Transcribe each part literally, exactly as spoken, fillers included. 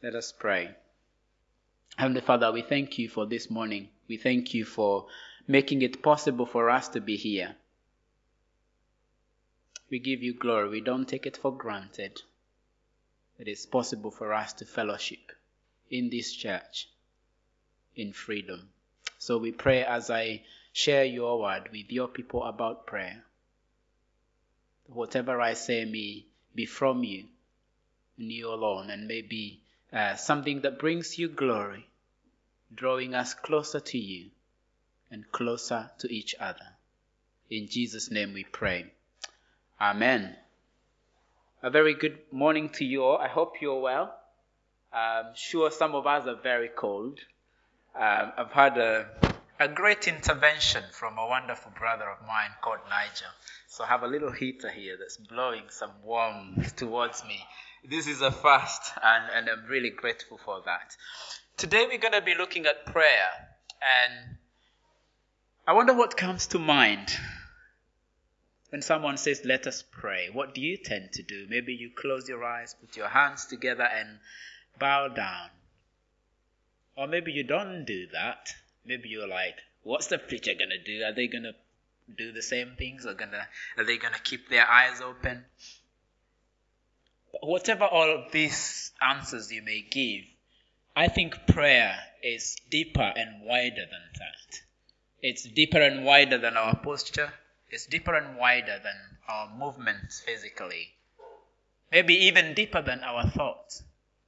Let us pray. Heavenly Father, we thank you for this morning. We thank you for making it possible for us to be here. We give you glory. We don't take it for granted. It is possible for us to fellowship in this church in freedom. So we pray as I share your word with your people about prayer. Whatever I say may be from you and you alone, and may be uh, something that brings you glory, drawing us closer to you and closer to each other. In Jesus' name we pray. Amen. A very good morning to you all. I hope you're well. I'm sure some of us are very cold. Um, I've had a, a great intervention from a wonderful brother of mine called Nigel. So I have a little heater here that's blowing some warmth towards me. This is a first, and, and I'm really grateful for that. Today we're going to be looking at prayer, and I wonder what comes to mind when someone says, let us pray. What do you tend to do? Maybe you close your eyes, put your hands together and bow down. Or maybe you don't do that. Maybe you're like, what's the preacher going to do? Are they going to do the same things? Or gonna, are they going to keep their eyes open? But whatever all of these answers you may give, I think prayer is deeper and wider than that. It's deeper and wider than our posture. It's deeper and wider than our movements physically. Maybe even deeper than our thoughts.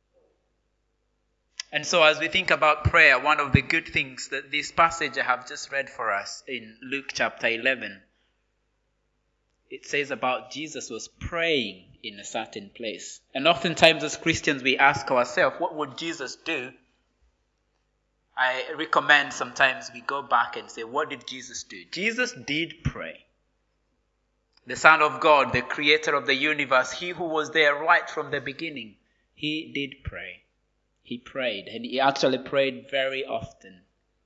And so as we think about prayer, one of the good things that this passage I have just read for us in Luke chapter eleven, it says about Jesus was praying in a certain place. And oftentimes as Christians we ask ourselves, what would Jesus do? I recommend sometimes we go back and say, what did Jesus do? Jesus did pray. The Son of God, the creator of the universe, he who was there right from the beginning, he did pray. He prayed, and he actually prayed very often.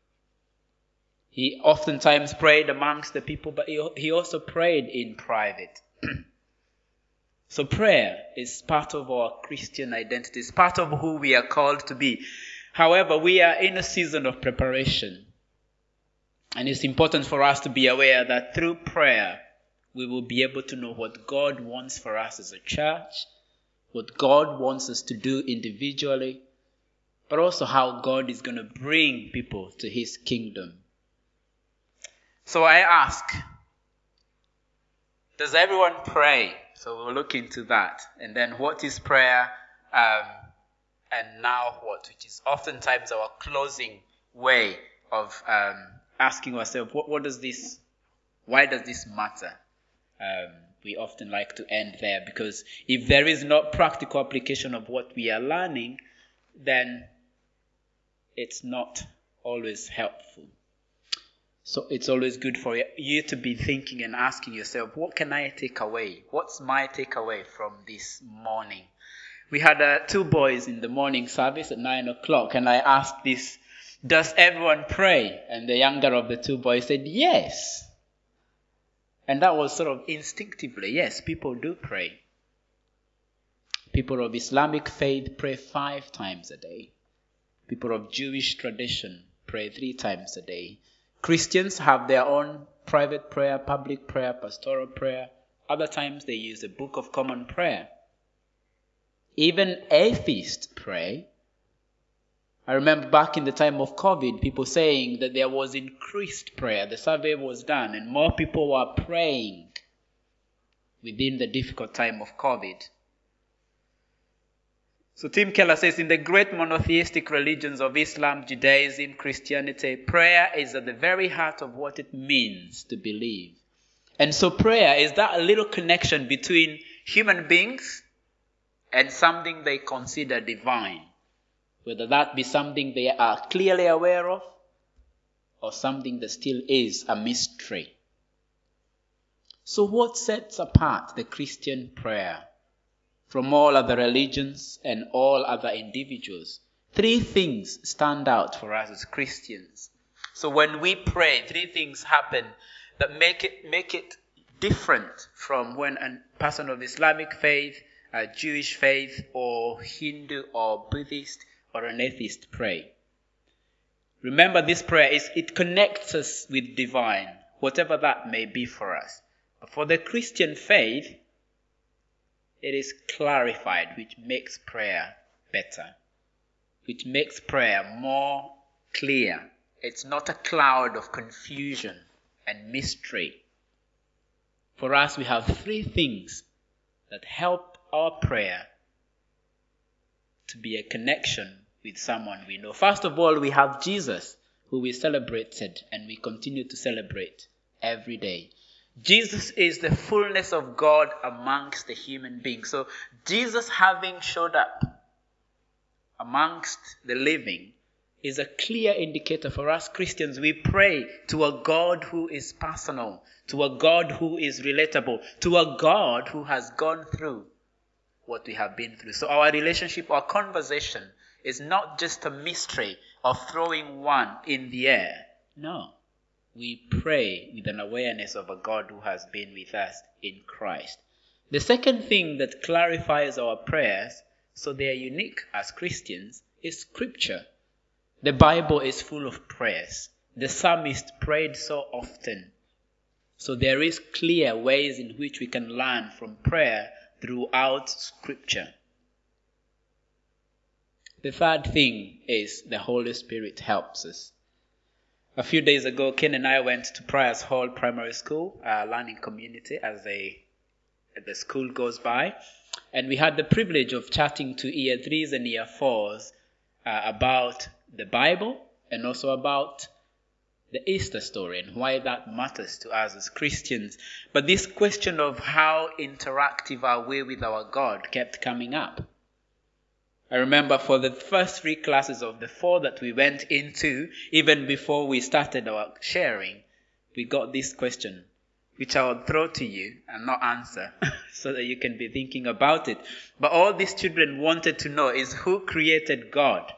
He oftentimes prayed amongst the people, but he, he also prayed in private. So prayer is part of our Christian identity. It's part of who we are called to be. However, we are in a season of preparation. And it's important for us to be aware that through prayer, we will be able to know what God wants for us as a church, what God wants us to do individually, but also how God is going to bring people to his kingdom. So I ask, does everyone pray? So we'll look into that. And then what is prayer? Um, and now what? Which is oftentimes our closing way of um, asking ourselves, what, what does this, why does this matter? Um, we often like to end there, because if there is not practical application of what we are learning, then it's not always helpful. So it's always good for you to be thinking and asking yourself, what can I take away? What's my takeaway from this morning? We had uh, two boys in the morning service at nine o'clock, and I asked this, does everyone pray? And the younger of the two boys said, yes. And that was sort of instinctively, yes, people do pray. People of Islamic faith pray five times a day. People of Jewish tradition pray three times a day. Christians have their own private prayer, public prayer, pastoral prayer. Other times they use the Book of Common Prayer. Even atheists pray. I remember back in the time of COVID, people saying that there was increased prayer. The survey was done and more people were praying within the difficult time of COVID. So Tim Keller says, in the great monotheistic religions of Islam, Judaism, Christianity, prayer is at the very heart of what it means to believe. And so prayer is that little connection between human beings and something they consider divine. Whether that be something they are clearly aware of, or something that still is a mystery. So what sets apart the Christian prayer from all other religions and all other individuals? Three things stand out for us as Christians. So when we pray, three things happen that make it make it different from when a person of Islamic faith uh, Jewish faith or Hindu or Buddhist or an atheist pray. Remember, this prayer is it connects us with divine, whatever that may be for us. But for the Christian faith, it is clarified, which makes prayer better, which makes prayer more clear. It's not a cloud of confusion and mystery. For us, we have three things that help our prayer to be a connection with someone we know. First of all, we have Jesus, who we celebrated and we continue to celebrate every day. Jesus is the fullness of God amongst the human beings. So Jesus having showed up amongst the living is a clear indicator for us Christians. We pray to a God who is personal, to a God who is relatable, to a God who has gone through what we have been through. So our relationship, our conversation is not just a mystery of throwing one in the air. No. We pray with an awareness of a God who has been with us in Christ. The second thing that clarifies our prayers, so they are unique as Christians, is Scripture. The Bible is full of prayers. The psalmist prayed so often. So there is clear ways in which we can learn from prayer throughout Scripture. The third thing is the Holy Spirit helps us. A few days ago, Ken and I went to Priors Hall Primary School, a learning community as they, the school goes by. And we had the privilege of chatting to year threes and year fours uh, about the Bible and also about the Easter story and why that matters to us as Christians. But this question of how interactive are we with our God kept coming up. I remember for the first three classes of the four that we went into, even before we started our sharing, we got this question, which I will throw to you and not answer, so that you can be thinking about it. But all these children wanted to know is who created God?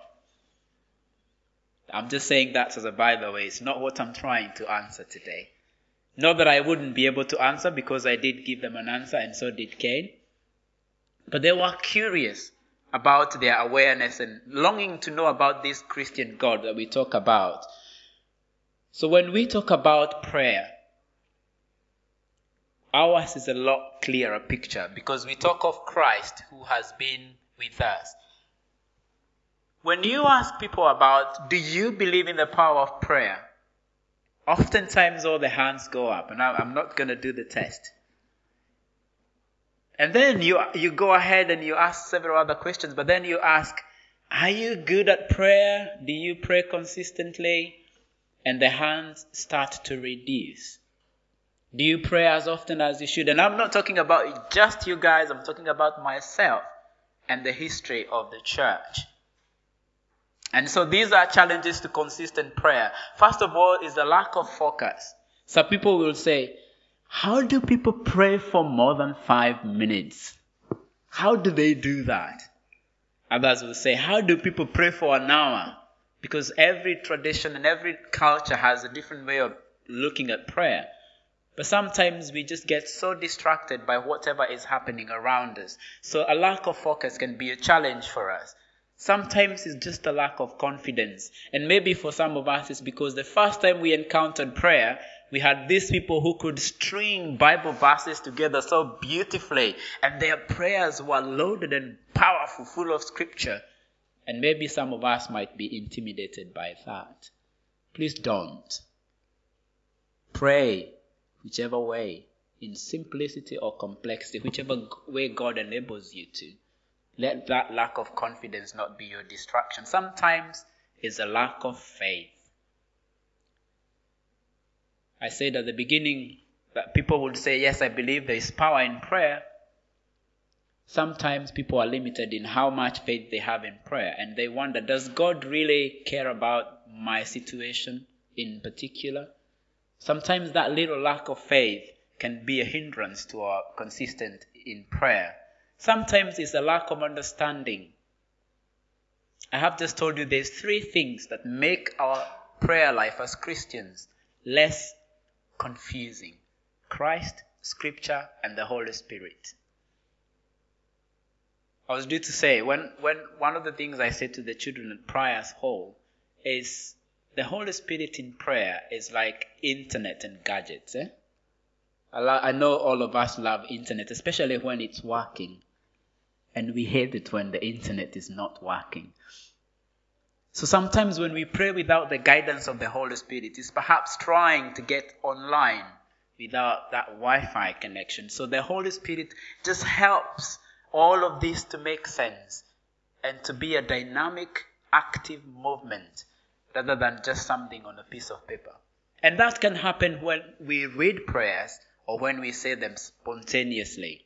I'm just saying that as a by the way. It's not what I'm trying to answer today. Not that I wouldn't be able to answer, because I did give them an answer and so did Cain. But they were curious about their awareness and longing to know about this Christian God that we talk about. So when we talk about prayer, ours is a lot clearer picture because we talk of Christ who has been with us. When you ask people about, do you believe in the power of prayer? Oftentimes all the hands go up, and I'm not going to do the test. And then you you go ahead and you ask several other questions, but then you ask, are you good at prayer? Do you pray consistently? And the hands start to reduce. Do you pray as often as you should? And I'm not talking about just you guys, I'm talking about myself and the history of the church. And so these are challenges to consistent prayer. First of all is the lack of focus. Some people will say, how do people pray for more than five minutes? How do they do that? Others will say, how do people pray for an hour? Because every tradition and every culture has a different way of looking at prayer. But sometimes we just get so distracted by whatever is happening around us. So a lack of focus can be a challenge for us. Sometimes it's just a lack of confidence. And maybe for some of us it's because the first time we encountered prayer, we had these people who could string Bible verses together so beautifully. And their prayers were loaded and powerful, full of scripture. And maybe some of us might be intimidated by that. Please don't. Pray whichever way, in simplicity or complexity, whichever way God enables you to. Let that lack of confidence not be your distraction. Sometimes it's a lack of faith. I said at the beginning that people would say, yes, I believe there is power in prayer. Sometimes people are limited in how much faith they have in prayer. And they wonder, does God really care about my situation in particular? Sometimes that little lack of faith can be a hindrance to our consistent in prayer. Sometimes it's a lack of understanding. I have just told you there's three things that make our prayer life as Christians less confusing. Christ, Scripture, and the Holy Spirit. I was due to say, when, when one of the things I say to the children at Prayers Hall is the Holy Spirit in prayer is like internet and gadgets. Eh? I, lo- I know all of us love internet, especially when it's working. And we hate it when the internet is not working. So sometimes when we pray without the guidance of the Holy Spirit, it's perhaps trying to get online without that Wi-Fi connection. So the Holy Spirit just helps all of this to make sense and to be a dynamic, active movement rather than just something on a piece of paper. And that can happen when we read prayers or when we say them spontaneously.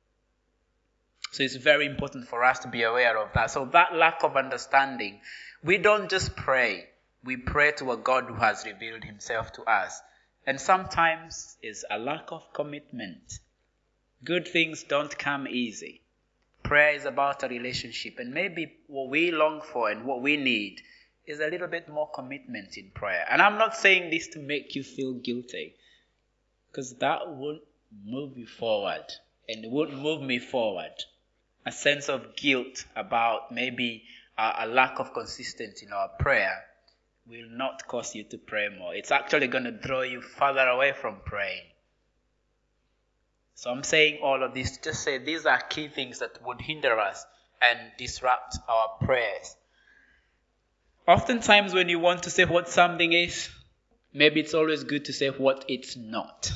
So it's very important for us to be aware of that. So that lack of understanding, we don't just pray. We pray to a God who has revealed himself to us. And sometimes it's a lack of commitment. Good things don't come easy. Prayer is about a relationship. And maybe what we long for and what we need is a little bit more commitment in prayer. And I'm not saying this to make you feel guilty, because that won't move you forward. And it won't move me forward. A sense of guilt about maybe a, a lack of consistency in our prayer will not cause you to pray more. It's actually going to draw you further away from praying. So I'm saying all of this to just say these are key things that would hinder us and disrupt our prayers. Oftentimes when you want to say what something is, maybe it's always good to say what it's not.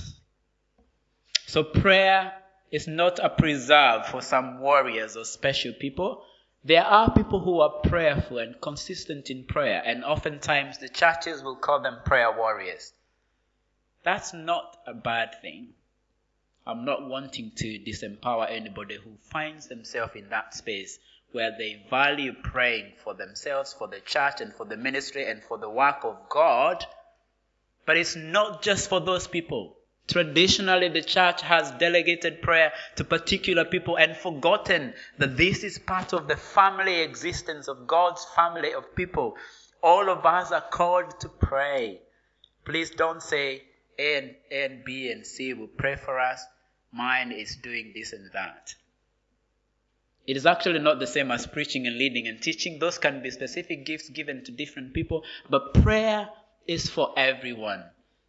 So prayer is not a preserve for some warriors or special people. There are people who are prayerful and consistent in prayer, and oftentimes the churches will call them prayer warriors. That's not a bad thing. I'm not wanting to disempower anybody who finds themselves in that space where they value praying for themselves, for the church, and for the ministry, and for the work of God. But it's not just for those people. Traditionally, the church has delegated prayer to particular people and forgotten that this is part of the family existence of God's family of people. All of us are called to pray. Please don't say A and, A and B and C will pray for us. Mine is doing this and that. It is actually not the same as preaching and leading and teaching. Those can be specific gifts given to different people. But prayer is for everyone.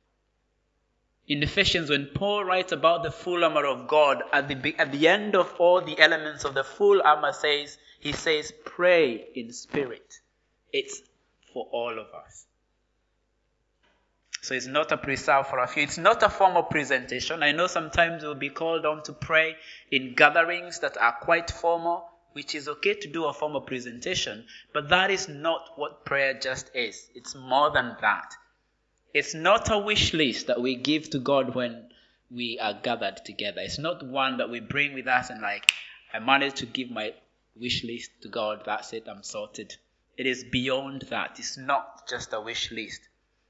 In Ephesians, when Paul writes about the full armor of God, at the, at the end of all the elements of the full armor says, he says, pray in spirit. It's for all of us. So it's not a preserve for a few. It's not a formal presentation. I know sometimes we'll be called on to pray in gatherings that are quite formal, which is okay to do a formal presentation, but that is not what prayer just is. It's more than that. It's not a wish list that we give to God when we are gathered together. It's not one that we bring with us and like, I managed to give my wish list to God. That's it. I'm sorted. It is beyond that. It's not just a wish list.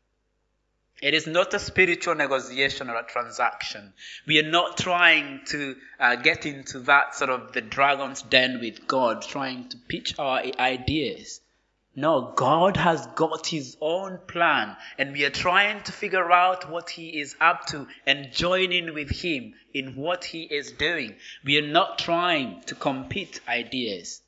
It is not a spiritual negotiation or a transaction. We are not trying to uh, get into that sort of the dragon's den with God, trying to pitch our ideas. No, God has got his own plan, and we are trying to figure out what he is up to and join in with him in what he is doing. We are not trying to compete ideas.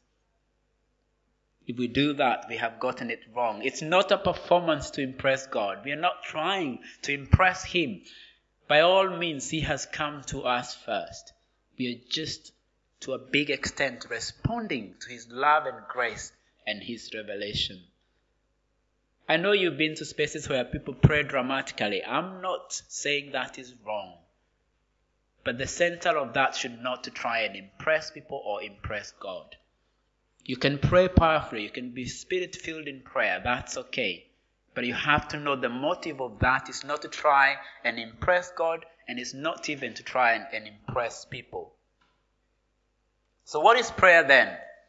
If we do that, we have gotten it wrong. It's not a performance to impress God. We are not trying to impress him. By all means, he has come to us first. We are just, to a big extent, responding to his love and grace and his revelation. I know you've been to spaces where people pray dramatically. I'm not saying that is wrong. But the center of that should not to try and impress people or impress God. You can pray powerfully. You can be spirit-filled in prayer. That's okay. But you have to know the motive of that is not to try and impress God, and it's not even to try and, and impress people. So what is prayer then?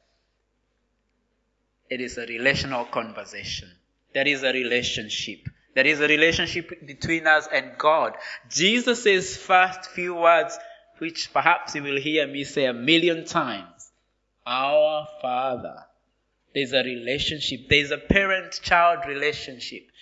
It is a relational conversation. There is a relationship. There is a relationship between us and God. Jesus' first few words, which perhaps you will hear me say a million times, Our Father. There's a relationship. There's a parent-child relationship.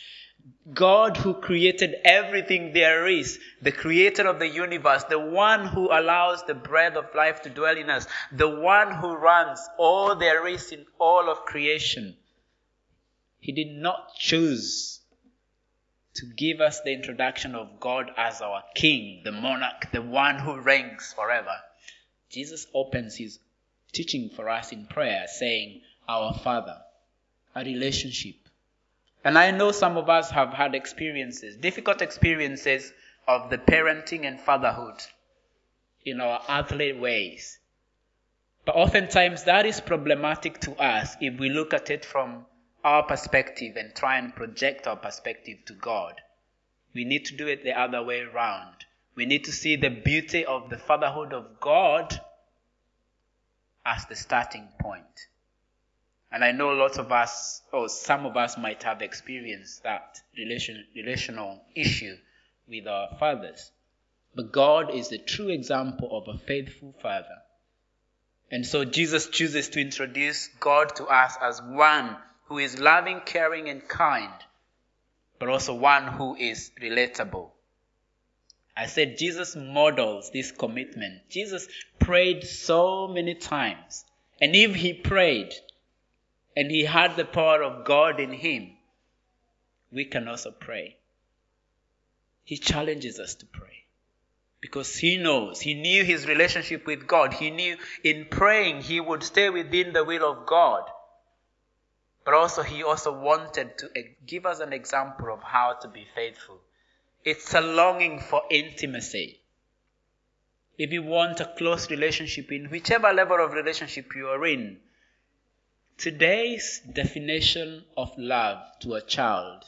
God who created everything there is, the creator of the universe, the one who allows the breath of life to dwell in us, the one who runs all there is in all of creation. He did not choose to give us the introduction of God as our king, the monarch, the one who reigns forever. Jesus opens his teaching for us in prayer saying, Our Father, a relationship. And I know some of us have had experiences, difficult experiences of the parenting and fatherhood in our earthly ways. But oftentimes that is problematic to us if we look at it from our perspective and try and project our perspective to God. We need to do it the other way around. We need to see the beauty of the fatherhood of God as the starting point. And I know lots of us, or some of us might have experienced that relation, relational issue with our fathers. But God is the true example of a faithful father. And so Jesus chooses to introduce God to us as one who is loving, caring, and kind, but also one who is relatable. I said Jesus models this commitment. Jesus prayed so many times. And if he prayed, and he had the power of God in him, we can also pray. He challenges us to pray. Because he knows, he knew his relationship with God. He knew in praying he would stay within the will of God. But also he also wanted to give us an example of how to be faithful. It's a longing for intimacy. If you want a close relationship in whichever level of relationship you are in, today's definition of love to a child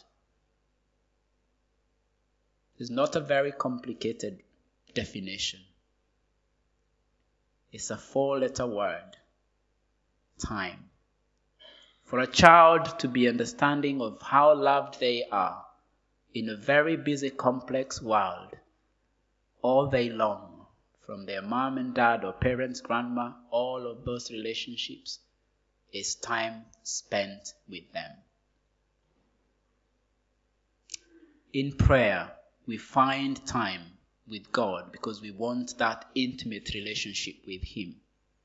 is not a very complicated definition. It's a four-letter word, time. For a child to be understanding of how loved they are in a very busy, complex world, all day long, from their mom and dad or parents, grandma, all of those relationships, is time spent with them. In prayer, we find time with God because we want that intimate relationship with him.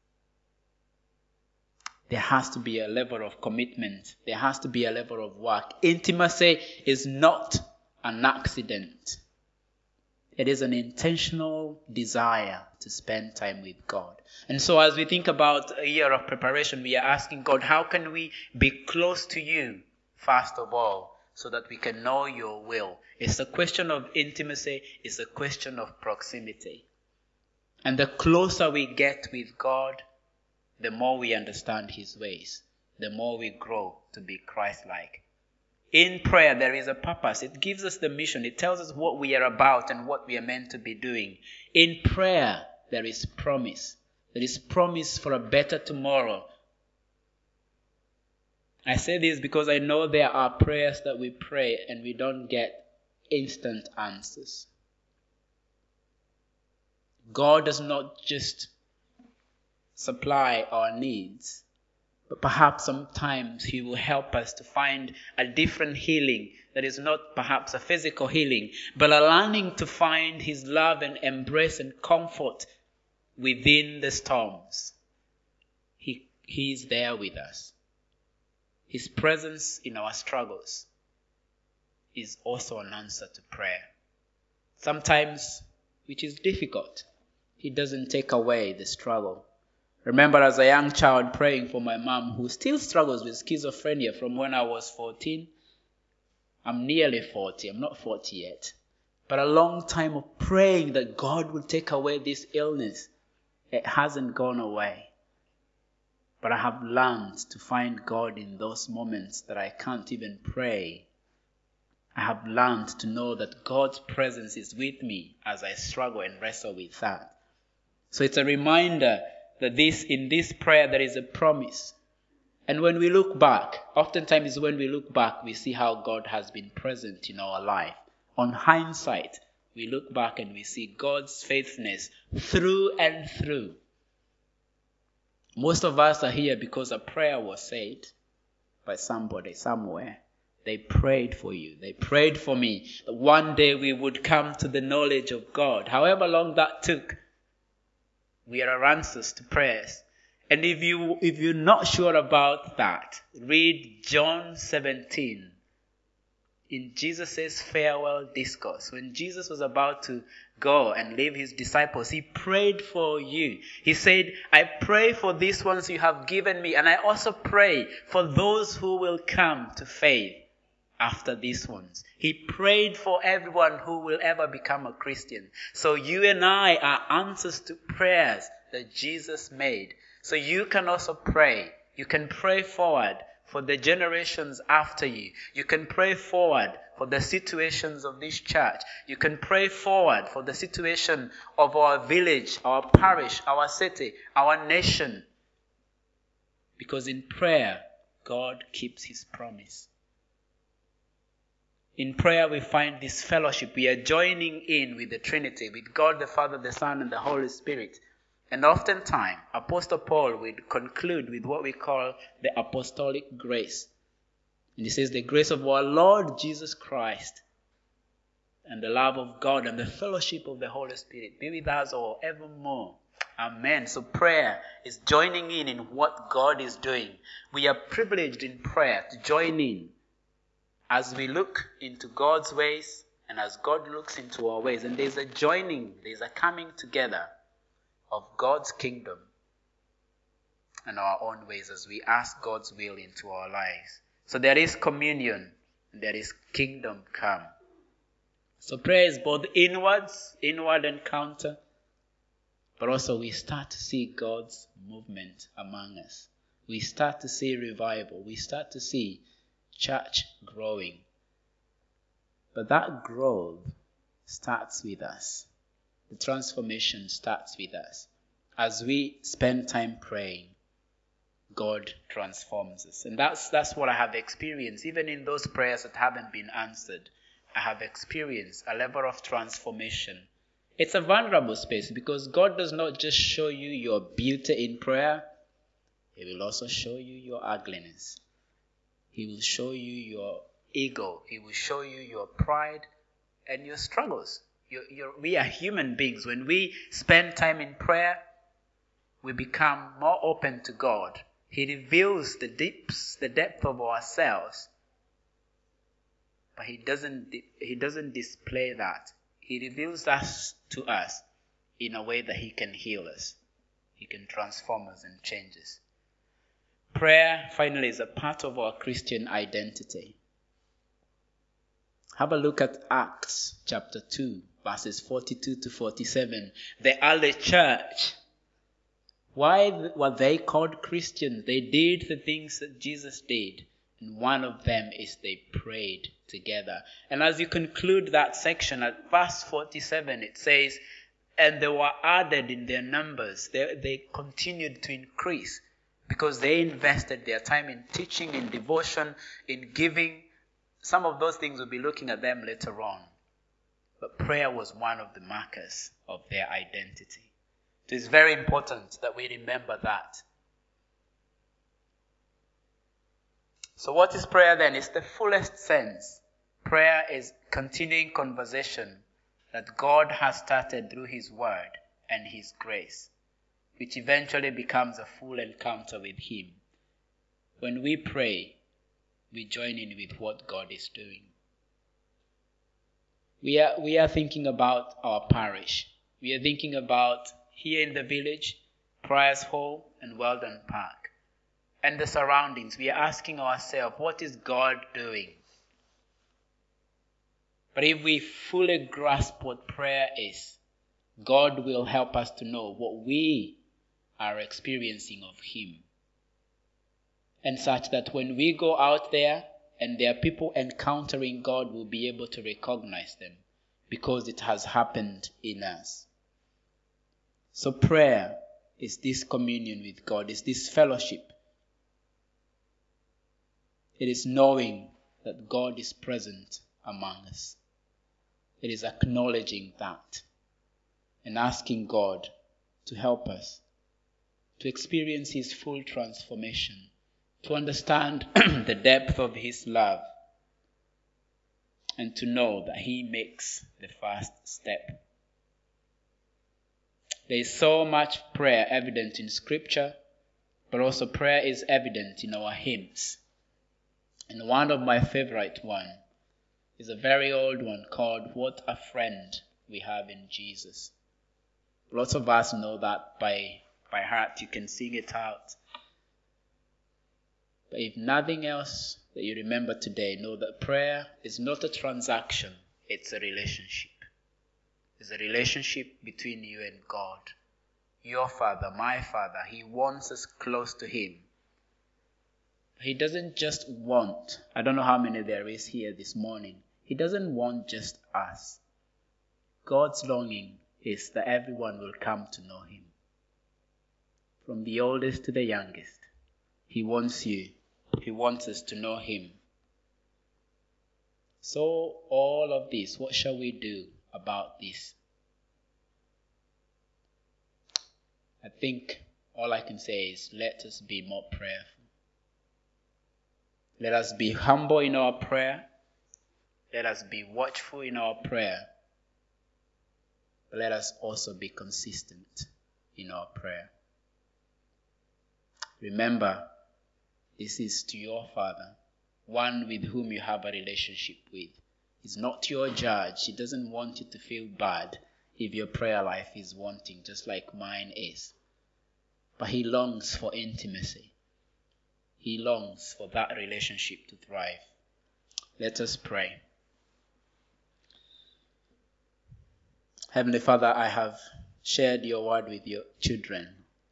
There has to be a level of commitment. There has to be a level of work. Intimacy is not an accident. It is an intentional desire to spend time with God. And so as we think about a year of preparation, we are asking God, how can we be close to you, first of all, so that we can know your will? It's a question of intimacy. It's a question of proximity. And the closer we get with God, the more we understand his ways, the more we grow to be Christ-like. In prayer, there is a purpose. It gives us the mission. It tells us what we are about and what we are meant to be doing. In prayer, there is promise. There is promise for a better tomorrow. I say this because I know there are prayers that we pray and we don't get instant answers. God does not just supply our needs, but perhaps sometimes he will help us to find a different healing that is not perhaps a physical healing, but a learning to find his love and embrace and comfort within the storms. He, he is there with us. His presence in our struggles is also an answer to prayer. Sometimes, which is difficult, he doesn't take away the struggle. Remember as a young child praying for my mom who still struggles with schizophrenia from when I was fourteen. I'm nearly forty. I'm not forty yet. But a long time of praying that God will take away this illness. It hasn't gone away. But I have learned to find God in those moments that I can't even pray. I have learned to know that God's presence is with me as I struggle and wrestle with that. So it's a reminder that this in this prayer there is a promise. And when we look back, oftentimes when we look back, we see how God has been present in our life. On hindsight, we look back and we see God's faithfulness through and through. Most of us are here because a prayer was said by somebody somewhere. They prayed for you. They prayed for me that one day we would come to the knowledge of God. However long that took, we are answers to prayers. And if you if you're not sure about that, read John seventeen. In Jesus' farewell discourse, when Jesus was about to go and leave his disciples, he prayed for you. He said, I pray for these ones you have given me, and I also pray for those who will come to faith after these ones. He prayed for everyone who will ever become a Christian. So you and I are answers to prayers that Jesus made. So you can also pray. You can pray forward for the generations after you. You can pray forward for the situations of this church. You can pray forward for the situation of our village, our parish, our city, our nation. Because in prayer, God keeps his promise. In prayer, we find this fellowship. We are joining in with the Trinity, with God the Father, the Son, and the Holy Spirit. And oftentimes, Apostle Paul would conclude with what we call the apostolic grace. And he says, the grace of our Lord Jesus Christ and the love of God and the fellowship of the Holy Spirit be with us all evermore. Amen. So prayer is joining in in what God is doing. We are privileged in prayer to join in as we look into God's ways and as God looks into our ways. And there's a joining, there's a coming together of God's kingdom and our own ways as we ask God's will into our lives. So there is communion, and there is kingdom come. So prayer is both inwards, inward encounter, but also we start to see God's movement among us. We start to see revival. We start to see church growing. But that growth starts with us. The transformation starts with us. As we spend time praying, God transforms us. And that's that's what I have experienced. Even in those prayers that haven't been answered, I have experienced a level of transformation. It's a vulnerable space because God does not just show you your beauty in prayer. He will also show you your ugliness. He will show you your ego. He will show you your pride and your struggles. You're, you're, we are human beings. When we spend time in prayer, we become more open to God. He reveals the deeps, the depth of ourselves. But he doesn't, he doesn't display that. He reveals us to us in a way that he can heal us. He can transform us and change us. Prayer, finally, is a part of our Christian identity. Have a look at Acts chapter two, verses forty-two to forty-seven. The early church, why were they called Christians? They did the things that Jesus did. And one of them is they prayed together. And as you conclude that section at verse forty-seven, it says, and they were added in their numbers. They, they continued to increase because they invested their time in teaching, in devotion, in giving. Some of those things we'll be looking at them later on. But prayer was one of the markers of their identity. It is very important that we remember that. So what is prayer then? It's the fullest sense. Prayer is continuing conversation that God has started through his word and his grace, which eventually becomes a full encounter with him. When we pray, we join in with what God is doing. We are, we are thinking about our parish. We are thinking about here in the village, Priors Hall and Weldon Park, and the surroundings. We are asking ourselves, what is God doing? But if we fully grasp what prayer is, God will help us to know what we are experiencing of him. And such that when we go out there and there are people encountering God, we'll be able to recognize them because it has happened in us. So prayer is this communion with God, is this fellowship. It is knowing that God is present among us. It is acknowledging that and asking God to help us to experience his full transformation, to understand the depth of his love, and to know that He makes the first step. There is so much prayer evident in Scripture, but also prayer is evident in our hymns. And one of my favorite one is a very old one called What a Friend We Have in Jesus. Lots of us know that by, by heart. You can sing it out. But if nothing else that you remember today, know that prayer is not a transaction, it's a relationship. It's a relationship between you and God. Your Father, my Father, He wants us close to Him. He doesn't just want, I don't know how many there is here this morning, He doesn't want just us. God's longing is that everyone will come to know Him. From the oldest to the youngest, He wants you. He wants us to know Him. So all of this, what shall we do about this? I think all I can say is let us be more prayerful. Let us be humble in our prayer. Let us be watchful in our prayer. But let us also be consistent in our prayer. Remember, this is to your Father, one with whom you have a relationship with. He's not your judge. He doesn't want you to feel bad if your prayer life is wanting, just like mine is. But He longs for intimacy. He longs for that relationship to thrive. Let us pray. Heavenly Father, I have shared your word with your children.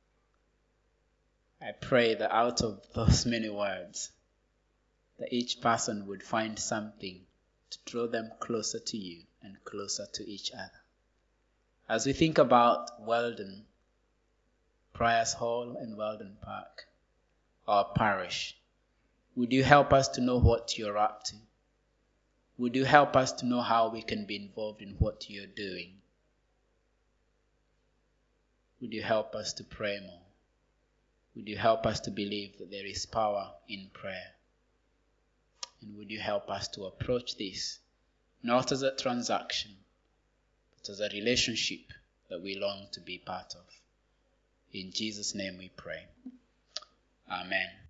I pray that out of those many words, that each person would find something to draw them closer to you and closer to each other. As we think about Weldon, Priors Hall and Weldon Park, our parish, would you help us to know what you're up to? Would you help us to know how we can be involved in what you're doing? Would you help us to pray more? Would you help us to believe that there is power in prayer? And would you help us to approach this not as a transaction, but as a relationship that we long to be part of? In Jesus' name we pray. Amen.